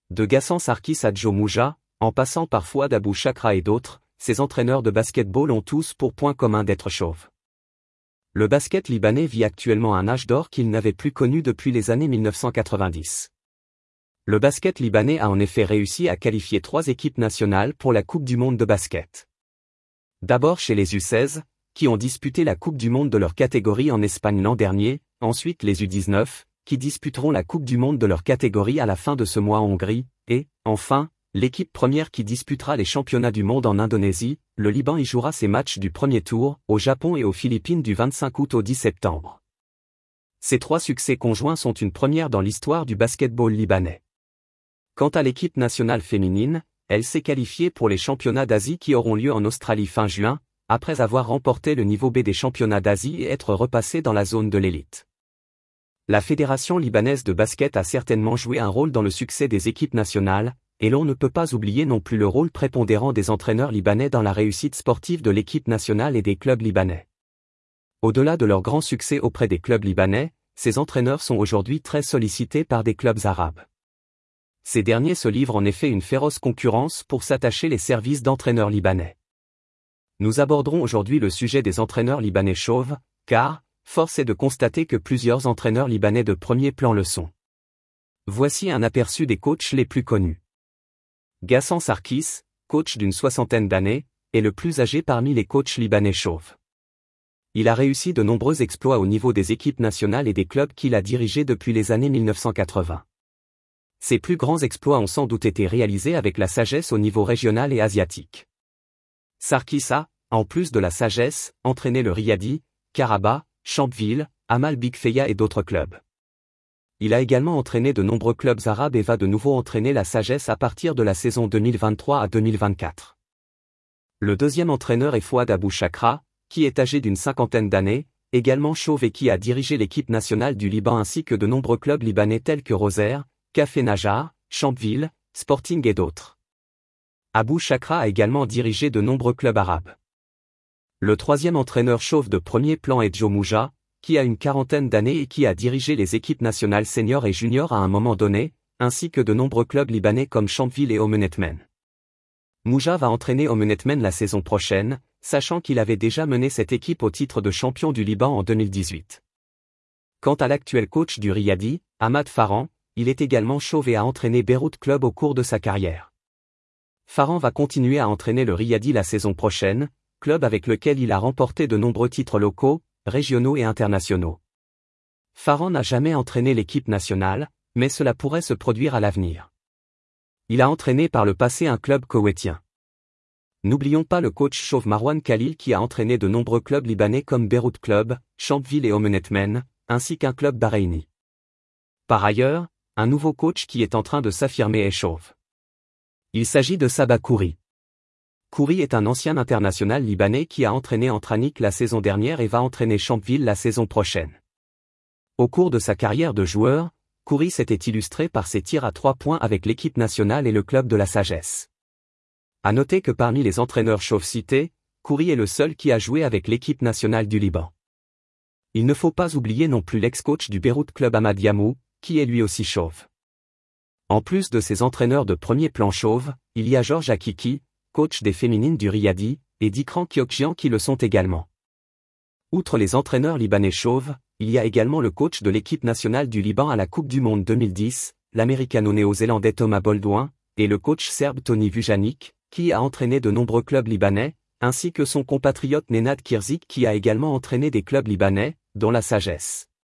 De Ghassan Sarkis à Joe Mouja, en passant par Fouad Abou Chakra et d'autres, ces entraîneurs de basket-ball ont tous pour point commun d'être chauves. Le basket libanais vit actuellement un âge d'or qu'il n'avait plus connu depuis les années 1990. Le basket libanais a en effet réussi à qualifier 3 équipes nationales pour la Coupe du monde de basket. D'abord chez les U16, qui ont disputé la Coupe du monde de leur catégorie en Espagne l'an dernier, ensuite les U19, qui disputeront la Coupe du monde de leur catégorie à la fin de ce mois en Hongrie, et, enfin, l'équipe première qui disputera les championnats du monde en Indonésie. Le Liban y jouera ses matchs du premier tour, au Japon et aux Philippines du 25 août au 10 septembre. Ces 3 succès conjoints sont une première dans l'histoire du basketball libanais. Quant à l'équipe nationale féminine, elle s'est qualifiée pour les championnats d'Asie qui auront lieu en Australie fin juin, après avoir remporté le niveau B des championnats d'Asie et être repassée dans la zone de l'élite. La Fédération libanaise de basket a certainement joué un rôle dans le succès des équipes nationales, et l'on ne peut pas oublier non plus le rôle prépondérant des entraîneurs libanais dans la réussite sportive de l'équipe nationale et des clubs libanais. Au-delà de leur grand succès auprès des clubs libanais, ces entraîneurs sont aujourd'hui très sollicités par des clubs arabes. Ces derniers se livrent en effet une féroce concurrence pour s'attacher les services d'entraîneurs libanais. Nous aborderons aujourd'hui le sujet des entraîneurs libanais chauves, car, force est de constater que plusieurs entraîneurs libanais de premier plan le sont. Voici un aperçu des coachs les plus connus. Ghassan Sarkis, coach d'une 60aine d'années, est le plus âgé parmi les coachs libanais chauves. Il a réussi de nombreux exploits au niveau des équipes nationales et des clubs qu'il a dirigés depuis les années 1980. Ses plus grands exploits ont sans doute été réalisés avec la sagesse au niveau régional et asiatique. Sarkis a, en plus de la sagesse, entraîné le Riyadi, Karaba, Champville, Amal Big-Feya et d'autres clubs. Il a également entraîné de nombreux clubs arabes et va de nouveau entraîner la sagesse à partir de la saison 2023 à 2024. Le deuxième entraîneur est Fouad Abou Chakra, qui est âgé d'une 50aine d'années, également chauve et qui a dirigé l'équipe nationale du Liban ainsi que de nombreux clubs libanais tels que Rosaire, Café Najar, Champville, Sporting et d'autres. Abou Chakra a également dirigé de nombreux clubs arabes. Le troisième entraîneur chauve de premier plan est Joe Mouja, qui a une 40aine d'années et qui a dirigé les équipes nationales seniors et juniors à un moment donné, ainsi que de nombreux clubs libanais comme Champville et Omenetmen. Mouja va entraîner Omenetmen la saison prochaine, sachant qu'il avait déjà mené cette équipe au titre de champion du Liban en 2018. Quant à l'actuel coach du Riyadi, Ahmad Farhan, il est également chauve et a entraîné Beyrouth Club au cours de sa carrière. Farhan va continuer à entraîner le Riyadi la saison prochaine, club avec lequel il a remporté de nombreux titres locaux, régionaux et internationaux. Farhan n'a jamais entraîné l'équipe nationale, mais cela pourrait se produire à l'avenir. Il a entraîné par le passé un club koweïtien. N'oublions pas le coach chauve Marwan Khalil qui a entraîné de nombreux clubs libanais comme Beyrouth Club, Champville et Omenetmen, ainsi qu'un club bahreïni. Par ailleurs, un nouveau coach qui est en train de s'affirmer est chauve. Il s'agit de Saba Khoury. Khoury est un ancien international libanais qui a entraîné Antranik la saison dernière et va entraîner Champville la saison prochaine. Au cours de sa carrière de joueur, Khoury s'était illustré par ses tirs à 3 points avec l'équipe nationale et le club de la sagesse. À noter que parmi les entraîneurs chauves cités, Khoury est le seul qui a joué avec l'équipe nationale du Liban. Il ne faut pas oublier non plus l'ex-coach du Beyrouth Club Ahmad Yamou, qui est lui aussi chauve. En plus de ces entraîneurs de premier plan chauve, il y a Georges Akiki, coach des féminines du Riyadi, et Dikran Kyokjian qui le sont également. Outre les entraîneurs libanais chauves, il y a également le coach de l'équipe nationale du Liban à la Coupe du Monde 2010, l'américano-néo-zélandais Thomas Baudouin, et le coach serbe Toni Vujanic, qui a entraîné de nombreux clubs libanais, ainsi que son compatriote Nenad Kirzik qui a également entraîné des clubs libanais, dont la sagesse.